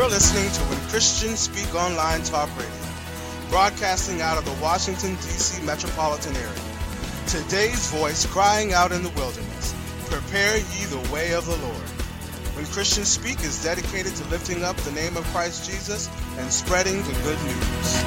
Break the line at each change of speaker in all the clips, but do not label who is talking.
You're listening to When Christians Speak Online Talk Radio, broadcasting out of the Washington, D.C. metropolitan area. Today's voice crying out in the wilderness, prepare ye the way of the Lord. When Christians Speak is dedicated to lifting up the name of Christ Jesus and spreading the good news.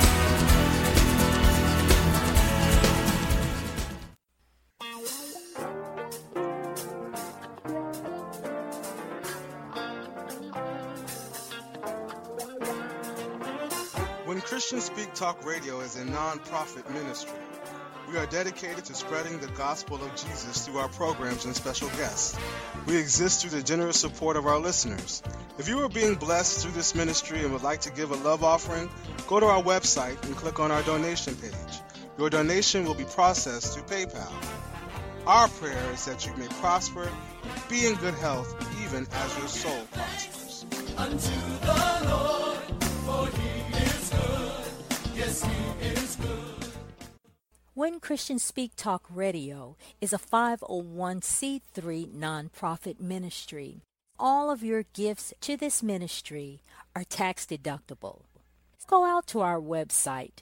When Christians Speak Talk Radio is a non-profit ministry. We are dedicated to spreading the gospel of Jesus through our programs and special guests. We exist through the generous support of our listeners. If you are being blessed through this ministry and would like to give a love offering, go to our website and click on our donation page. Your donation will be processed through PayPal. Our prayer is that you may prosper, be in good health, even as your soul prospers.
Unto the Lord, for he is good. Yes, he is good.
When Christians Speak Talk Radio is a 501c3 nonprofit ministry. All of your gifts to this ministry are tax deductible. Go out to our website,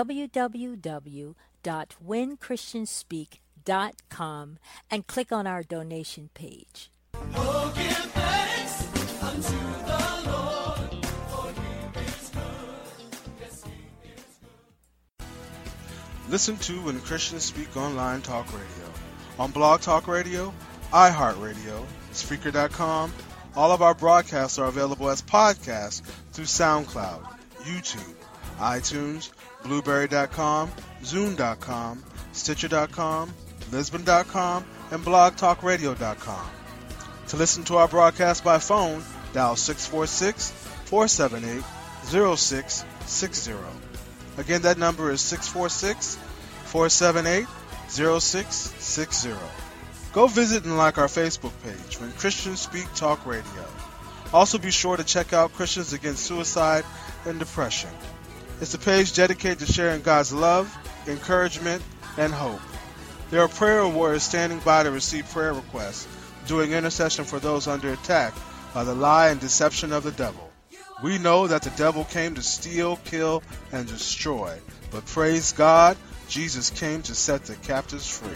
www.whenchristianspeak.com, and click on our donation page.
Oh, give thanks unto the Lord, for he is good. Yes, he is good.
Listen to When Christians Speak Online Talk Radio on Blog Talk Radio, iHeartRadio, Spreaker.com. All of our broadcasts are available as podcasts through SoundCloud, YouTube, iTunes, Blueberry.com, Zoom.com, Stitcher.com, Lisbon.com, and BlogTalkRadio.com. To listen to our broadcast by phone, dial 646-478-0660. Again, that number is 646-478-0660. Go visit and like our Facebook page, When Christians Speak Talk Radio. Also be sure to check out Christians Against Suicide and Depression. It's a page dedicated to sharing God's love, encouragement, and hope. There are prayer warriors standing by to receive prayer requests, doing intercession for those under attack by the lie and deception of the devil. We know that the devil came to steal, kill, and destroy, but praise God, Jesus came to set the captives free.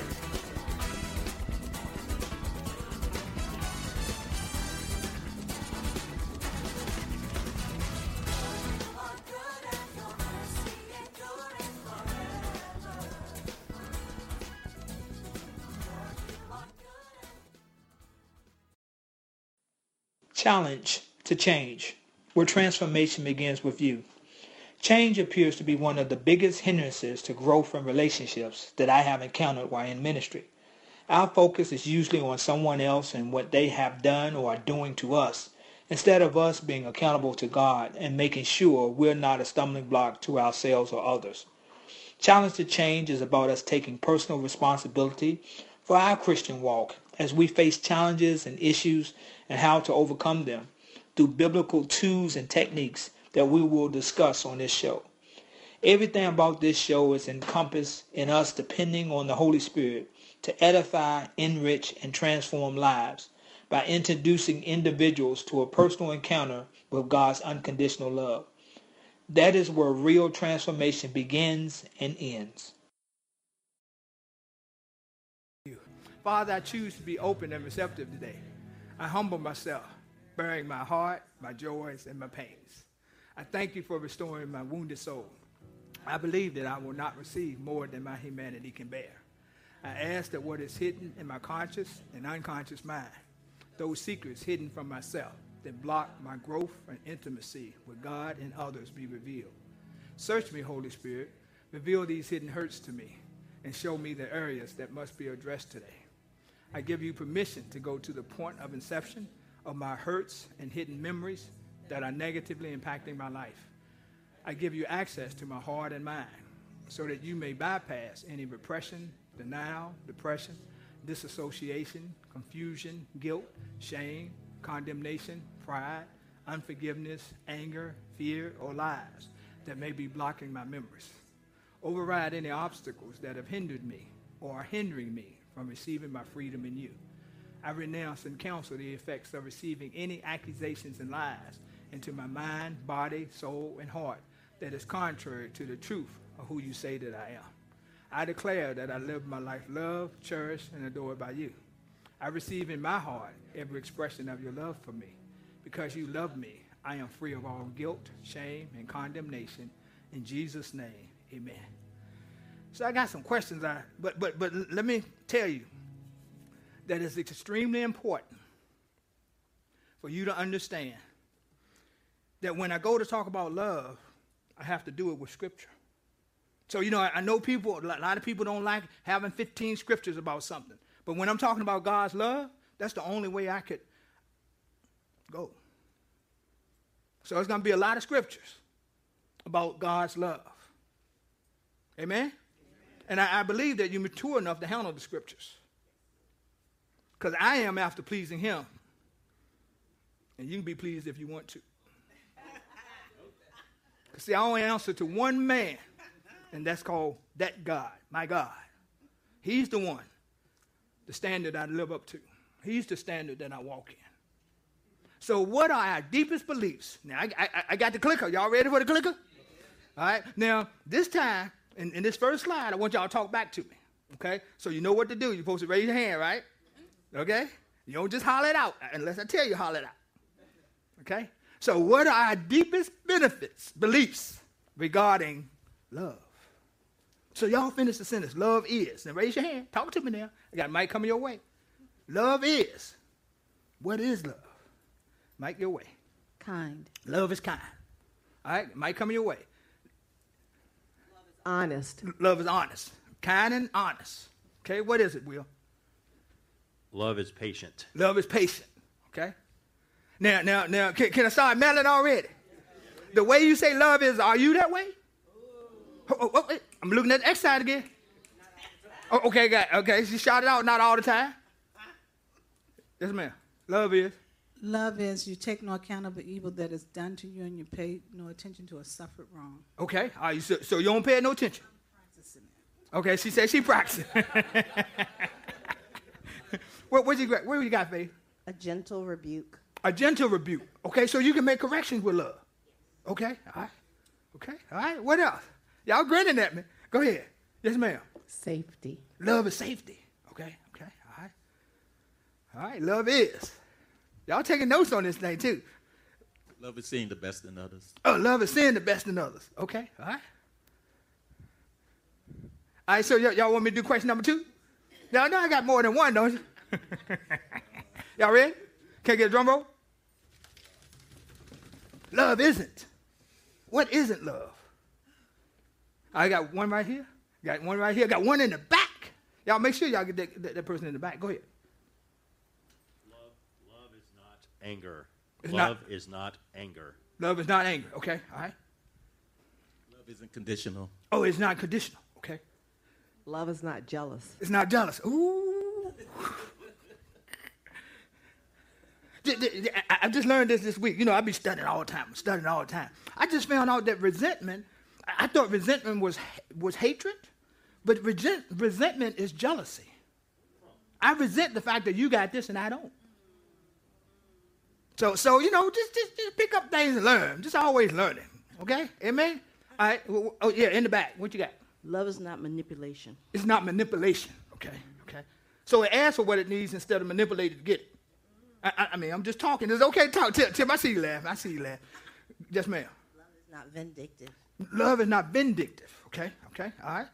Challenge to change, where transformation begins with you. Change appears to be one of the biggest hindrances to growth and relationships that I have encountered while in ministry. Our focus is usually on someone else and what they have done or are doing to us, instead of us being accountable to God and making sure we're not a stumbling block to ourselves or others. Challenge to change is about us taking personal responsibility for our Christian walk as we face challenges and issues and how to overcome them through biblical tools and techniques that we will discuss on this show. Everything about this show is encompassed in us depending on the Holy Spirit to edify, enrich, and transform lives by introducing individuals to a personal encounter with God's unconditional love. That is where real transformation begins and ends.
Father, I choose to be open and receptive today. I humble myself, bearing my heart, my joys, and my pains. I thank you for restoring my wounded soul. I believe that I will not receive more than my humanity can bear. I ask that what is hidden in my conscious and unconscious mind, those secrets hidden from myself that block my growth and intimacy with God and others, be revealed. Search me, Holy Spirit. Reveal these hidden hurts to me and show me the areas that must be addressed today. I give you permission to go to the point of inception of my hurts and hidden memories that are negatively impacting my life. I give you access to my heart and mind so that you may bypass any repression, denial, depression, disassociation, confusion, guilt, shame, condemnation, pride, unforgiveness, anger, fear, or lies that may be blocking my memories. Override any obstacles that have hindered me or are hindering me from receiving my freedom in you. I renounce and counsel the effects of receiving any accusations and lies into my mind, body, soul, and heart that is contrary to the truth of who you say that I am. I declare that I live my life loved, cherished, and adored by you. I receive in my heart every expression of your love for me. Because you love me, I am free of all guilt, shame, and condemnation. In Jesus' name, amen. So I got some questions, but let me tell you that it's extremely important for you to understand that when I go to talk about love, I have to do it with Scripture. So, I know a lot of people don't like having 15 scriptures about something. But when I'm talking about God's love, that's the only way I could go. So there's going to be a lot of scriptures about God's love. Amen? And I believe that you're mature enough to handle the scriptures. Because I am after pleasing him. And you can be pleased if you want to. See, I only answer to one man, and that's called that God, my God. He's the one, the standard I live up to. He's the standard that I walk in. So what are our deepest beliefs? Now, I got the clicker. Y'all ready for the clicker? All right. Now, this time, in this first slide, I want y'all to talk back to me. Okay? So you know what to do. You're supposed to raise your hand, right? Okay? You don't just holler it out unless I tell you holler it out. Okay? So what are our deepest beliefs regarding love? So y'all finish the sentence. Love is. Now raise your hand. Talk to me now. I got a mic coming your way. Love is. What is love? Mic your way.
Kind.
Love is kind. All right? Mic coming your way.
Honest.
Love is honest. Kind and honest. Okay? What is it, Will?
Love is patient.
Love is patient. Okay? Now, can I start meddling already? The way you say love is, are you that way? Wait. I'm looking at the X side again. Oh, okay, okay. She shouted out, not all the time. Yes, ma'am. Love is.
Love is you take no account of the evil that is done to you and you pay no attention to a suffered wrong.
Okay. All right, so you don't pay no attention? Okay, she said she practicing. Where you got, Faith?
A gentle rebuke.
A gentle rebuke. Okay, so you can make corrections with love. Okay, all right. Okay, all right. What else? Y'all grinning at me. Go ahead. Yes, ma'am.
Safety.
Love is safety. Okay, all right. All right, love is. Y'all taking notes on this thing, too.
Love is seeing the best in others.
Oh, love is seeing the best in others. Okay, all right. All right, so y'all want me to do question number 2? Y'all know I got more than one, don't you? Y'all ready? Can I get a drum roll? Love isn't. What isn't love? I got one right here. Got one right here. Got one in the back. Y'all make sure y'all get that person in the back. Go ahead.
Love is not anger.
Love
is not anger.
Love is not anger. Okay, all right.
Love isn't conditional.
Oh, it's not conditional. Okay.
Love is not jealous.
It's not jealous. Ooh. I just learned this week. I be studying all the time. I just found out that resentment, I thought resentment was hatred, but resentment is jealousy. I resent the fact that you got this and I don't. So just pick up things and learn. Just always learning. Okay? Amen? All right. Oh, yeah, in the back. What you got?
Love is not manipulation.
It's not manipulation. Okay. So it asks for what it needs instead of manipulating to get it. I mean, I'm just talking. It's okay to talk. Tim, I see you laugh. Yes, ma'am.
Love is not vindictive.
Love is not vindictive. Okay, all right.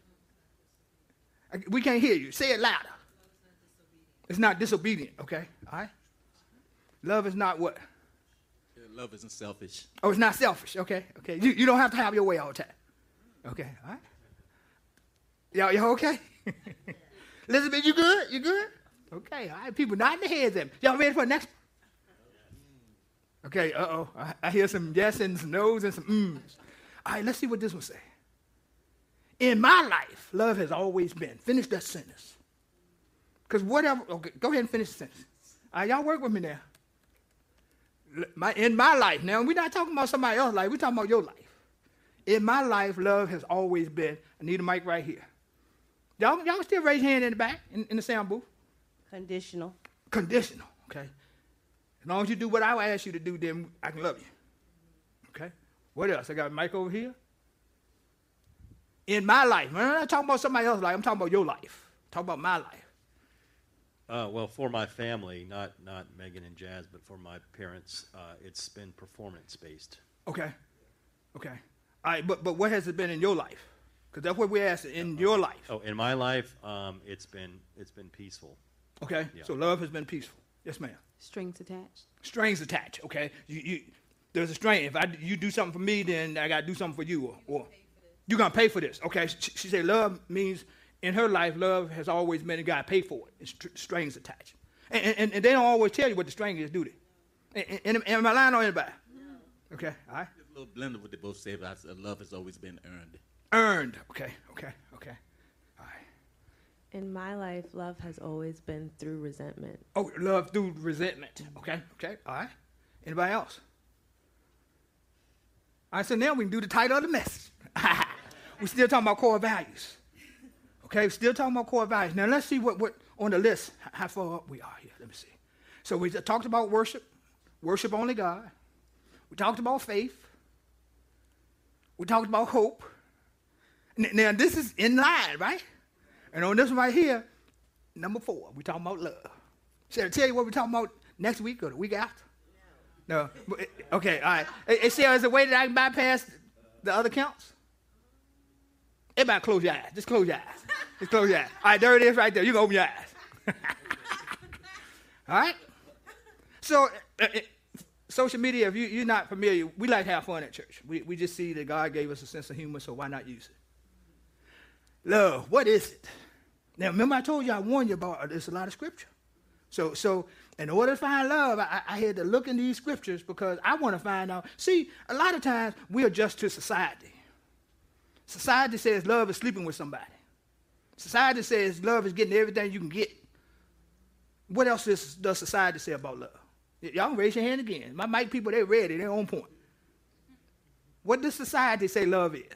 We can't hear you. Say it louder. It's not disobedient. Okay, all right. Love is not what?
Yeah, love isn't selfish.
Oh, it's not selfish. Okay. You don't have to have your way all the time. Okay, all right. Y'all okay? Elizabeth, you good? You good? Okay, all right. People nodding their heads at me. Y'all ready for the next one? Okay, I hear some yes and some no's and some mms. All right, let's see what this one say. In my life, love has always been. Finish that sentence. Because whatever, okay, go ahead and finish the sentence. All right, y'all work with me now. In my life, now we're not talking about somebody else's life, we're talking about your life. In my life, love has always been. I need a mic right here. Y'all still raise your hand in the back, in the sound booth?
Conditional.
Conditional, okay. As long as you do what I ask you to do, then I can love you. Okay? What else? I got a mic over here. In my life. I'm not talking about somebody else's life. I'm talking about your life. Talk about my life.
Well, for my family, not Megan and Jazz, but for my parents, it's been performance-based.
Okay. Okay. All right, but what has it been in your life? Because that's what we're asking, in your life.
Oh, in my life, it's been peaceful.
Okay?
Yeah.
So love has been peaceful. Yes, ma'am.
Strings attached.
Strings attached, okay? There's a string. If you do something for me, then I got to do something for you. Or you're going to pay for this. Okay? She said love means, in her life, love has always meant you got to pay for it. It's strings attached. And they don't always tell you what the string is, do they? And am I lying on anybody? No. Okay, all right.
It's a little blend of what they both say, but I said love has always been earned.
Earned. Okay. All right.
In my life, love has always been through resentment.
Oh, love through resentment. Okay, all right. Anybody else? All right, so now we can do the title of the message. We're still talking about core values. Okay, we're still talking about core values. Now let's see what on the list, how far up we are here. Let me see. So we just talked about worship only God. We talked about faith. We talked about hope. Now this is in line, right? And on this one right here, number 4, we talking about love. Should I tell you what we're talking about next week or the week after? No. Okay, all right. Is there a way that I can bypass the other counts? Everybody close your eyes. Just close your eyes. Just close your eyes. All right, there it is right there. You can open your eyes. All right? So, social media, if you're not familiar, we like to have fun at church. We just see that God gave us a sense of humor, so why not use it? Love, what is it? Now, remember I told you, I warned you about there's a lot of scripture. So in order to find love, I had to look in these scriptures because I want to find out. See, a lot of times we adjust to society. Society says love is sleeping with somebody. Society says love is getting everything you can get. What else does society say about love? Y'all can raise your hand again. My mic people, they're ready. They're on point. What does society say love is?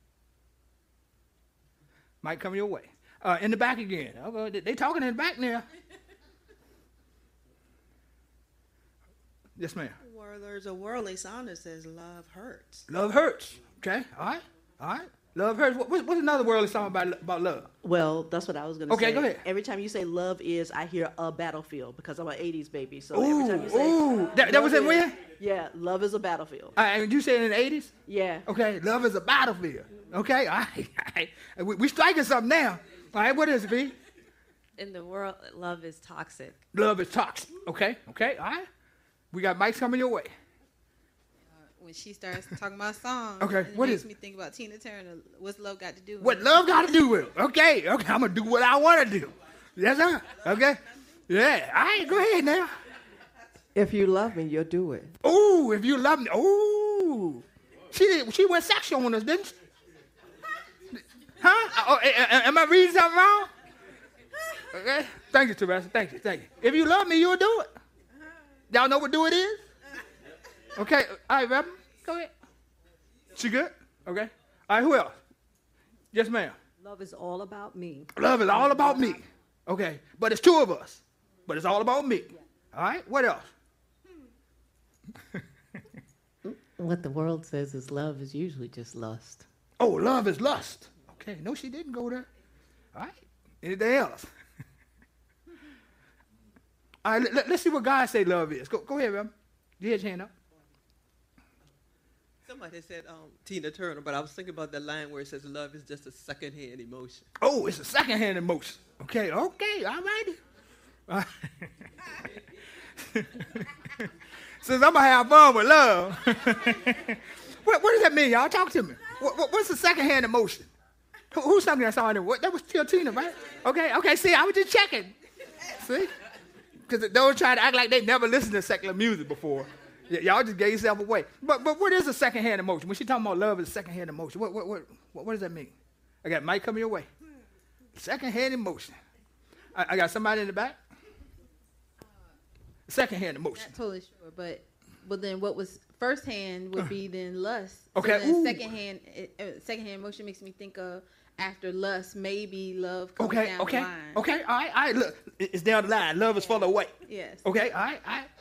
Might come your way. In the back again. They talking in the back now. Yes, ma'am.
Well, there's a worldly song that says love hurts.
Love hurts. Okay, all right. Love hurts. What's another worldly song about love?
Well, that's what I was going to say.
Okay, go ahead.
Every time you say love is, I hear a battlefield because I'm an 80s baby. So
Ooh,
every time you say
that was in when?
Yeah, love is a battlefield.
And you said in the 80s?
Yeah.
Okay, love is a battlefield. Okay, all right. We striking something now. All right, what is it, B?
In the world, love is toxic.
Love is toxic. Okay, all right. We got mics coming your way.
When she starts talking about songs,
okay,
what makes me think about Tina Turner. What's love got to do with
what
it?
Love got to do with it? Okay, I'm going to do what I want to do. Yes, sir? Okay? Yeah, all right, go ahead now.
If you love me, you'll do it.
Ooh, if you love me. Ooh. She went sexual on us, didn't she? Huh? Am I reading something wrong? Okay. Thank you, Teresa. Thank you. If you love me, you'll do it. Y'all know what do it is? Okay. All right, Reverend. Go ahead. She good? Okay. All right, who else? Yes, ma'am.
Love is all about me.
Love is all about me. Okay. But it's 2 of us. But it's all about me. All right. What else?
What the world says is love is usually just lust.
Oh, love is lust. Okay. No, she didn't go there. All right. Anything else? All right. Let's see what God say love is. Go ahead, Reverend. You had your hand up.
Somebody said Tina Turner, but I was thinking about that line where it says love is just a secondhand emotion.
Oh, it's a secondhand emotion. Okay, all righty. Since I'm going to have fun with love. What does that mean, y'all? Talk to me. What's the secondhand emotion? Who's something I saw in there? That was still Tina, right? Okay, see, I was just checking. See? Because those try to act like they never listened to secular music before. Y'all just gave yourself away. But what is a secondhand emotion? When she talking about love is a secondhand emotion, what does that mean? I got Mike coming your way. Secondhand emotion. I got somebody in the back. Secondhand emotion.
Not totally sure, but then what was firsthand would be then lust.
Okay.
So then secondhand emotion makes me think of after lust, maybe love comes down the line.
Okay, all right, look, it's down the line. Love is further away.
Yes.
Okay, all right.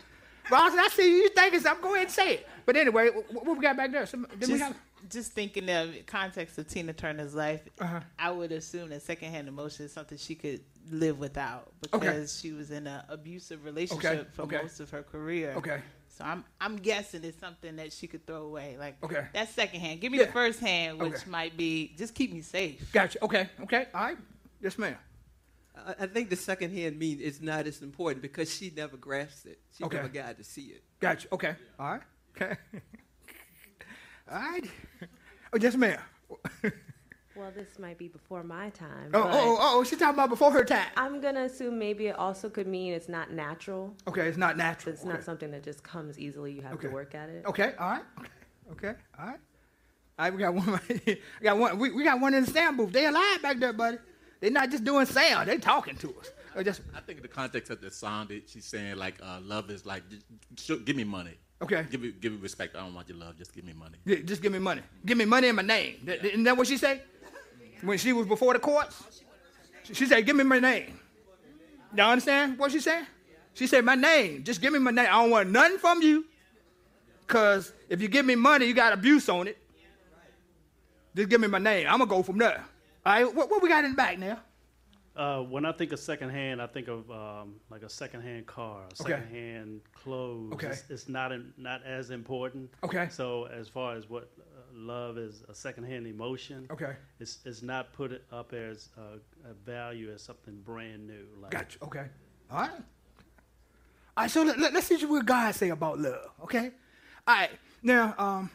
Ross, I see you thinking something. Go ahead and say it. But anyway, what we got back there?
Just thinking of the context of Tina Turner's life, I would assume that secondhand emotion is something she could live without because she was in an abusive relationship for most of her career.
Okay.
So I'm guessing it's something that she could throw away. Like that's secondhand. Give me
Yeah.
the first hand, which might be just keep me safe.
Gotcha. Okay. All right. Yes, ma'am.
I think the second hand mean is not as important because she never grasped it. She never got to see it.
Gotcha. Okay. All right. Okay. All right. Oh, yes, ma'am.
Well, this might be before my time.
She's talking about before her time.
I'm going to assume maybe it also could mean it's not natural.
Okay, it's not natural.
It's not something that just comes easily. You have to work at it.
Okay, all right. Okay, all right. All right, we got one. We got one in the sound booth. They alive back there, buddy. They're not just doing sound. They talking to us.
I think in the context of the song, she's saying like love is like, give me money.
Okay.
Give me respect. I don't want your love. Just give me money.
Yeah, just give me money. Give me money and my name. Isn't that what she said? When she was before the courts? She said, give me my name. Y'all understand what she said? She said, my name. Just give me my name. I don't want nothing from you. Because if you give me money, you got abuse on it. Just give me my name. I'm going to go from there. All right, what we got in the back now?
When I think of secondhand, I think of like a secondhand car, secondhand clothes.
Okay.
It's not as important.
Okay.
So as far as what love is a secondhand emotion.
Okay.
It's not put up as a value as something brand new. Like,
Gotcha. Okay. All right. All right. So let's see what God say about love. Okay. All right. Now,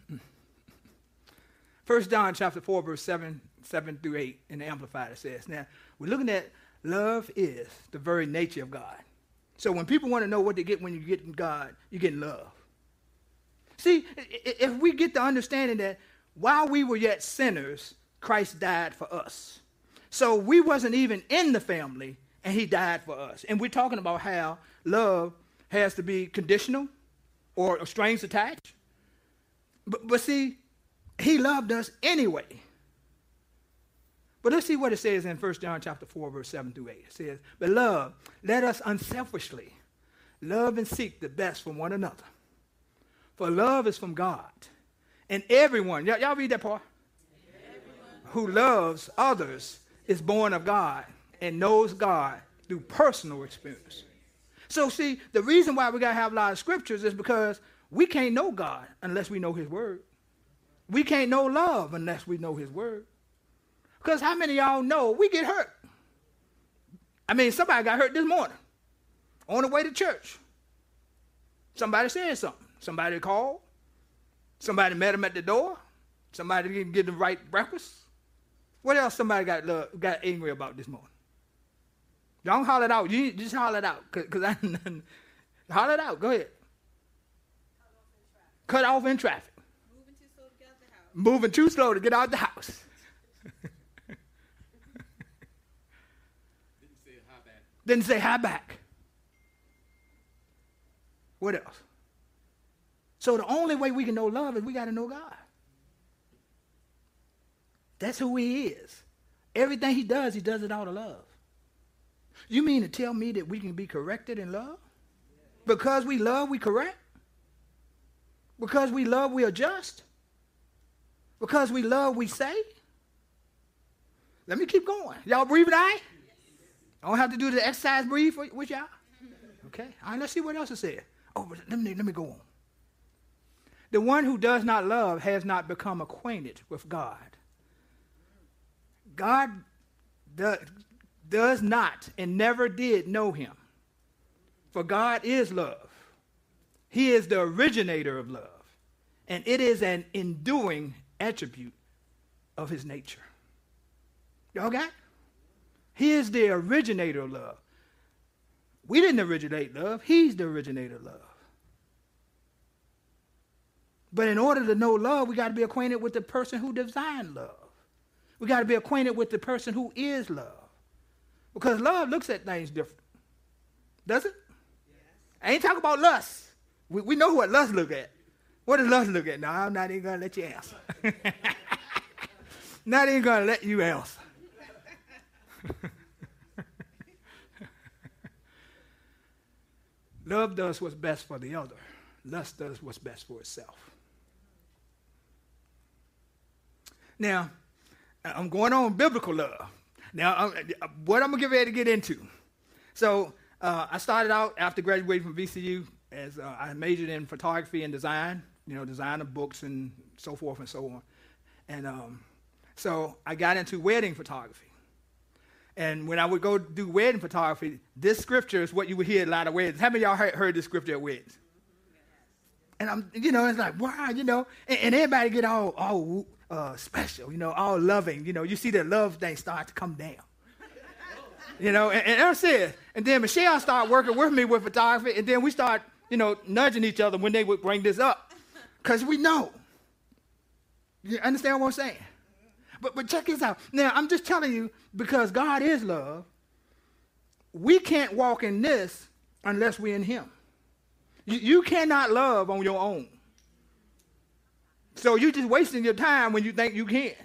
1 John chapter 4, verse 7 through 8 in the Amplified, it says, now, we're looking at love is the very nature of God. So when people want to know what they get when you get in God, you get love. See, if we get the understanding that while we were yet sinners, Christ died for us. So we wasn't even in the family, and he died for us. And we're talking about how love has to be conditional or strings attached. But see, he loved us anyway. But let's see what it says in 1 John chapter 4, verse 7 through 8. It says, beloved, let us unselfishly love and seek the best from one another. For love is from God. And everyone, y'all read that part? Who loves others is born of God and knows God through personal experience. So see, the reason why we got to have a lot of scriptures is because we can't know God unless we know his word. We can't know love unless we know his word. Because how many of y'all know we get hurt? I mean, somebody got hurt this morning on the way to church. Somebody said something. Somebody called. Somebody met him at the door. Somebody didn't get the right breakfast. What else somebody got angry about this morning? Don't holler it out. You just holler it out. Because I holler it out. Go ahead. Cut off in traffic. Moving too slow to get out the house. Didn't say hi back. What else? So the only way we can know love is we got to know God. That's who he is. Everything he does it out of love. You mean to tell me that we can be corrected in love? Because we love, we correct? Because we love, we adjust? Because we love, we say? Let me keep going. Y'all breathing all right? I don't have to do the exercise breathe with y'all? Okay. All right, let's see what else it says. Oh, but let me go on. The one who does not love has not become acquainted with God. God does not and never did know him. For God is love. He is the originator of love. And it is an enduring attribute of his nature. Y'all got it? He is the originator of love. We didn't originate love. He's the originator of love. But in order to know love, we got to be acquainted with the person who designed love. We got to be acquainted with the person who is love. Because love looks at things different. Does it? Yes. I ain't talking about lust. We know what lust look at. What does lust look at? No, I'm not even going to let you answer. Not even going to let you answer. Love does what's best for the other. Lust does what's best for itself. Now, I'm going on biblical love. Now, what I'm going to get ready to get into. So, I started out after graduating from VCU as I majored in photography and design, design of books and so forth and so on. And so I got into wedding photography. And when I would go do wedding photography, this scripture is what you would hear at a lot of weddings. How many of y'all heard this scripture at weddings? And I'm, it's like, wow, and everybody get all special, all loving. You see that love thing start to come down. And I'm serious. And then Michelle started working with me with photography, and then we start, nudging each other when they would bring this up. Because we know. You understand what I'm saying? But check this out. Now, I'm just telling you, because God is love, we can't walk in this unless we're in him. You cannot love on your own. So you're just wasting your time when you think you can.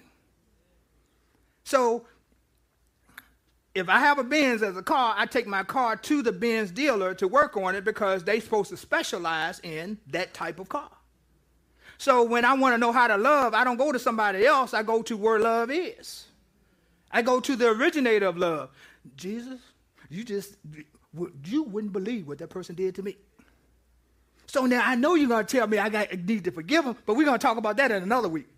So if I have a Benz as a car, I take my car to the Benz dealer to work on it because they're supposed to specialize in that type of car. So when I want to know how to love, I don't go to somebody else. I go to where love is. I go to the originator of love. Jesus, you wouldn't believe what that person did to me. So now I know you're going to tell me I need to forgive him, but we're going to talk about that in another week.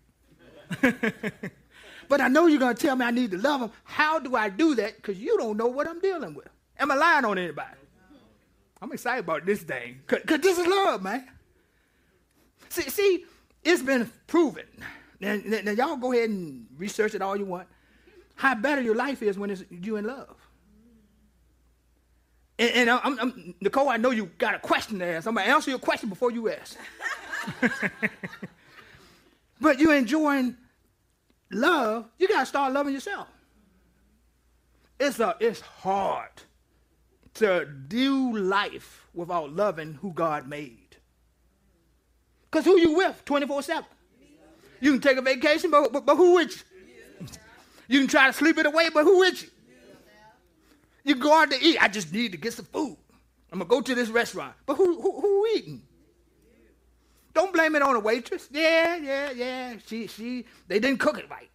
But I know you're going to tell me I need to love him. How do I do that? Because you don't know what I'm dealing with. Am I lying on anybody? I'm excited about this thing because this is love, man. See, it's been proven. Now y'all go ahead and research it all you want. How better your life is when it's you in love. And I'm Nicole, I know you got a question to ask. I'm going to answer your question before you ask. But you're enjoying love, you got to start loving yourself. It's hard to do life without loving who God made. Because who you with 24/7? You can take a vacation, but who with you? You can try to sleep it away, but who with you? You go out to eat. I just need to get some food. I'm going to go to this restaurant. But who eating? Don't blame it on a waitress. Yeah. They didn't cook it right.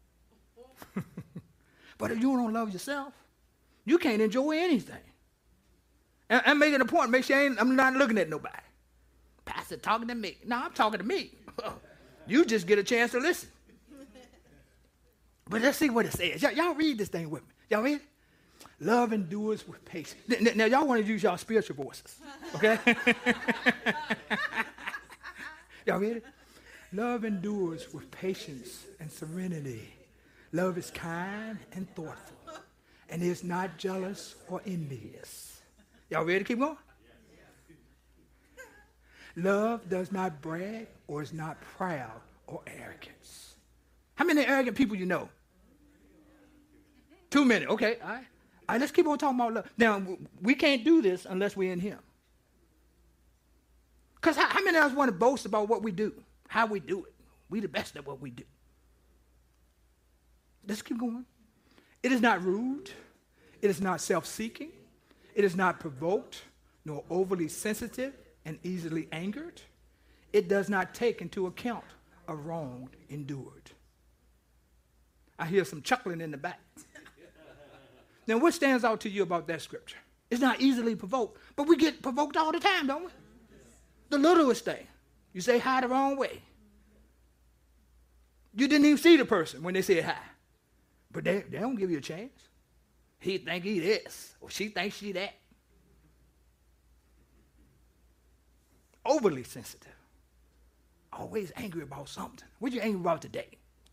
But if you don't love yourself, you can't enjoy anything. And I'm making a point. Make sure I'm not looking at nobody. Pastor talking to me. No, I'm talking to me. You just get a chance to listen. But let's see what it says. Y'all read this thing with me. Y'all read it? Love endures with patience. Now, y'all want to use y'all spiritual voices, okay? Y'all read it? Love endures with patience and serenity. Love is kind and thoughtful and is not jealous or envious. Y'all ready to keep going? Love does not brag or is not proud or arrogant. How many arrogant people you know? Too many. Okay, all right. All right, let's keep on talking about love. Now, we can't do this unless we're in him. Because how many of us want to boast about what we do, how we do it? We the best at what we do. Let's keep going. It is not rude. It is not self-seeking. It is not provoked, nor overly sensitive and easily angered. It does not take into account a wrong endured. I hear some chuckling in the back. Now, what stands out to you about that scripture? It's not easily provoked, but we get provoked all the time, don't we? The littlest thing. You say hi the wrong way. You didn't even see the person when they said hi. But they don't give you a chance. He think he this, or she thinks she that. Overly sensitive. Always angry about something. What you angry about today?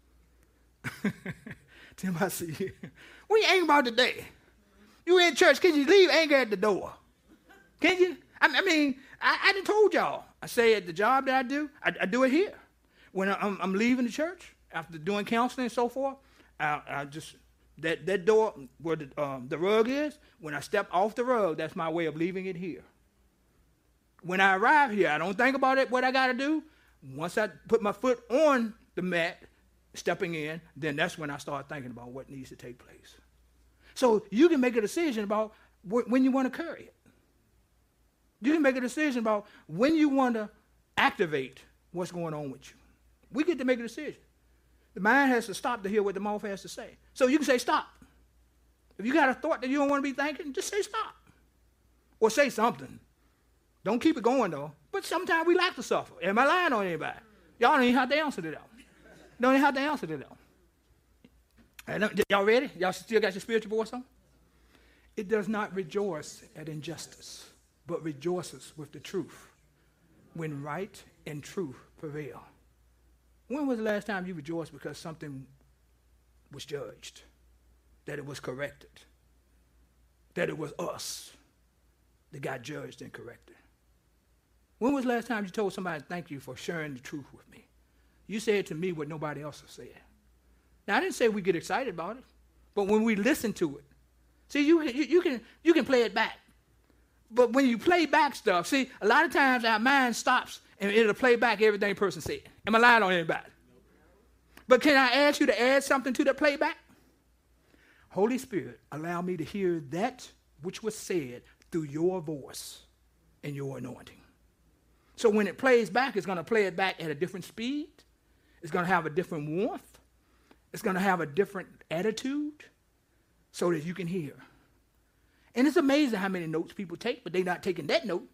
Tim, I see you. What you angry about today? You in church, can you leave anger at the door? Can you? I mean, I done told y'all. I say at the job that I do, I do it here. When I'm leaving the church, after doing counseling and so forth, I just, that door where the rug is, when I step off the rug, that's my way of leaving it here. When I arrive here, I don't think about it, what I got to do. Once I put my foot on the mat, stepping in, then that's when I start thinking about what needs to take place. So you can make a decision about when you want to carry it. You can make a decision about when you want to activate what's going on with you. We get to make a decision. The mind has to stop to hear what the mouth has to say. So you can say stop. If you got a thought that you don't want to be thinking, just say stop. Or say something. Don't keep it going, though. But sometimes we like to suffer. Am I lying on anybody? Y'all don't even have to answer to them. Don't even have to answer to them. Y'all ready? Y'all still got your spiritual voice on? It does not rejoice at injustice, but rejoices with the truth when right and truth prevail. When was the last time you rejoiced because something was judged, that it was corrected, that it was us that got judged and corrected? When was the last time you told somebody thank you for sharing the truth with me? You said to me what nobody else has said. Now, I didn't say we get excited about it, but when we listen to it, see, you can play it back. But when you play back stuff, see, a lot of times our mind stops and it'll play back everything a person said. Am I lying on anybody? But can I ask you to add something to that playback? Holy Spirit, allow me to hear that which was said through your voice and your anointing. So when it plays back, it's going to play it back at a different speed. It's going to have a different warmth. It's going to have a different attitude so that you can hear. And it's amazing how many notes people take, but they're not taking that note.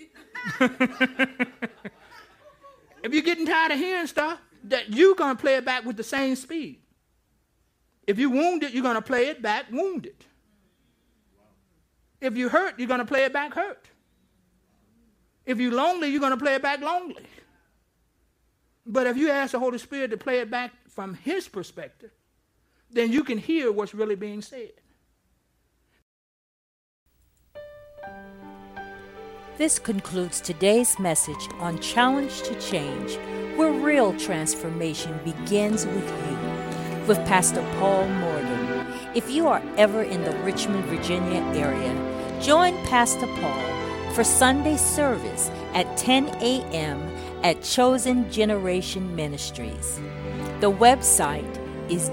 If you're getting tired of hearing stuff, that you're going to play it back with the same speed. If you're wounded, you're going to play it back wounded. If you're hurt, you're going to play it back hurt. If you're lonely, you're going to play it back lonely. But if you ask the Holy Spirit to play it back from his perspective, then you can hear what's really being said.
This concludes today's message on Challenge to Change, where real transformation begins with you, with Pastor Paul Morgan. If you are ever in the Richmond, Virginia area, join Pastor Paul for Sunday service at 10 a.m. at Chosen Generation Ministries. The website is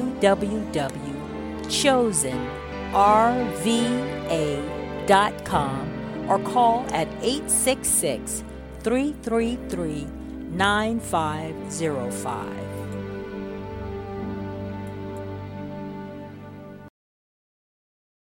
www.chosenrva.com or call at 866-333-9505.